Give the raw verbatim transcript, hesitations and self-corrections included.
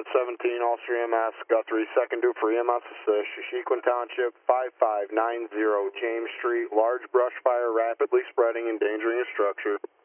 seventeen, Officer E M S, Guthrie, second due for E M S assist, Shashequin Township, five five nine zero James Street, large brush fire rapidly spreading, endangering a structure.